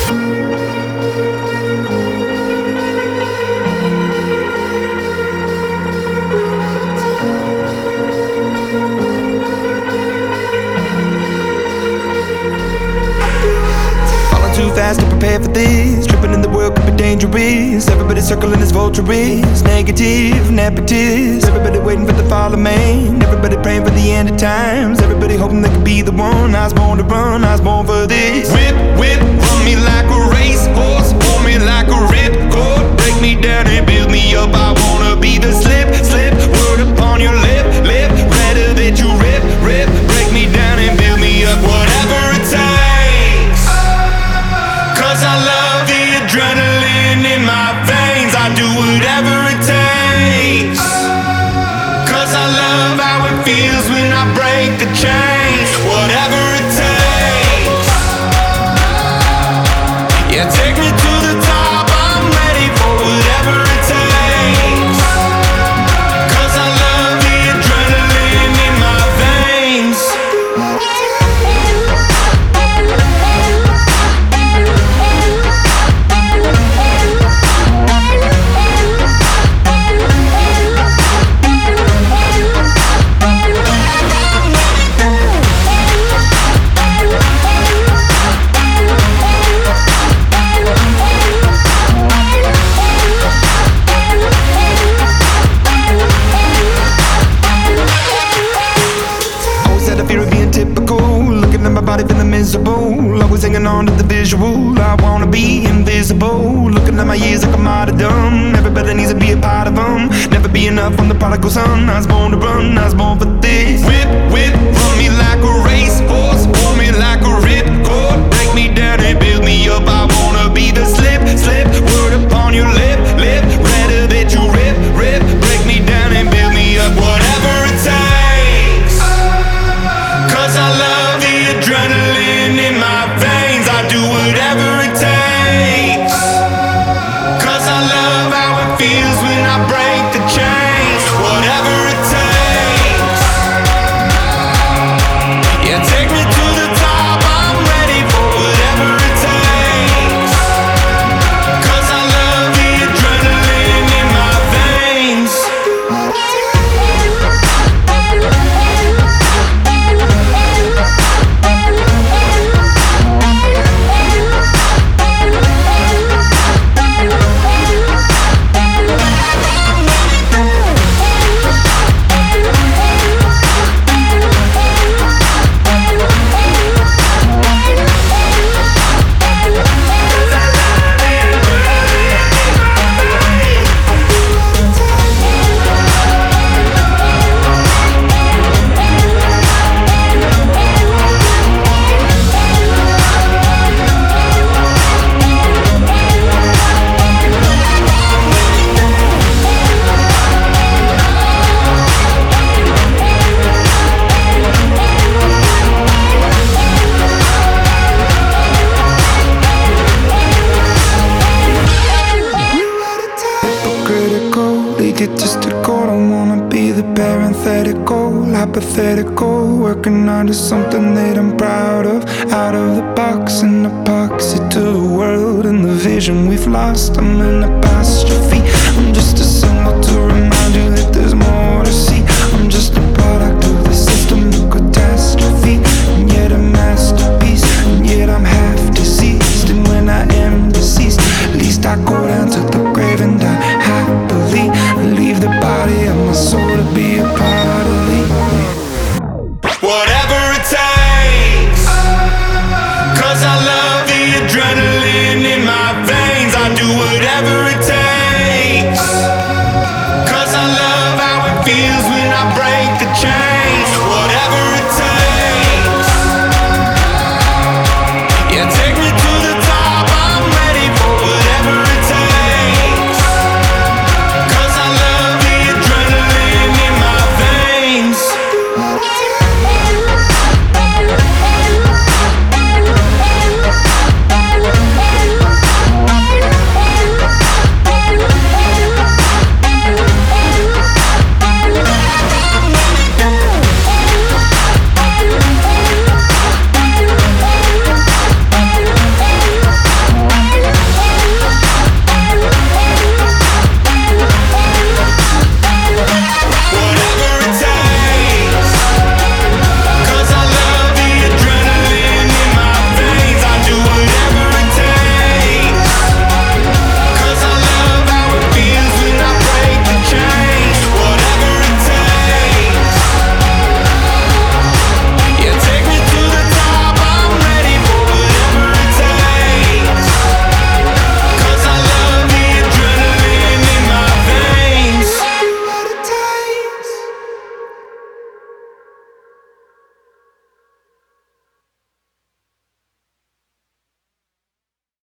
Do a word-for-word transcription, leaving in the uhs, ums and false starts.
Too fast to prepare for this. Tripping in the world could be dangerous. Everybody circling as vultures. Negative, nepotist. Everybody waiting for the fall of man. Everybody praying for the end of times. Everybody hoping they could be the one. I was born to run, I was born for this. Whip, whip, run me like a racehorse. Hold me like a ripcord. Break me down and build me up. I wanna be the slip, slip. Word upon your lip, lip. Rather that you rip, rip. Break me down and build me up. Whatever it takes. Cause I love the adrenaline in my veins. I do whatever it takes. Cause I love how it feels when I break the chains. Whatever it takes. Yeah, take me to the top. I'm ready for whatever it takes. Cause I love the adrenaline in my veins. Body feeling miserable, always hanging on to the visual. I wanna be invisible, looking at my years like I'm out of dumb. Everybody needs to be a part of them. Never be enough from the prodigal son. I was born to run, I was born for this. Whip, whip, run me like a racehorse. Hold me like a ripcord. Break me down and build me up. I wanna be the slip, slip. Word upon your lip, lip. Rather that you rip, rip. Break me down and build me up. Whatever it takes. Cause I love the adrenaline in my veins. I do whatever it takes. Cause I love how it feels when I break the chains. Whatever it takes. Yeah, take me to the top. I'm ready for whatever it takes. Cause I love the adrenaline in my veins. Egotistical, don't wanna be the parenthetical, hypothetical, working on to something that I'm proud of. Out of the box, an epoxy to the world and the vision we've lost. I'm an apostrophe, I'm just a symbol to remind you that there's more to see. I'm just a product of the system of catastrophe, and yet a masterpiece, and yet I'm half deceased. And when I am deceased, at least I go down to the grave and die happily. Leave the body of my soul to be a part of me. Whatever it takes. Cause I love the adrenaline in my veins. I do whatever it takes. Cause I love how it feels when I break the chains. Whatever it takes. Yeah, take me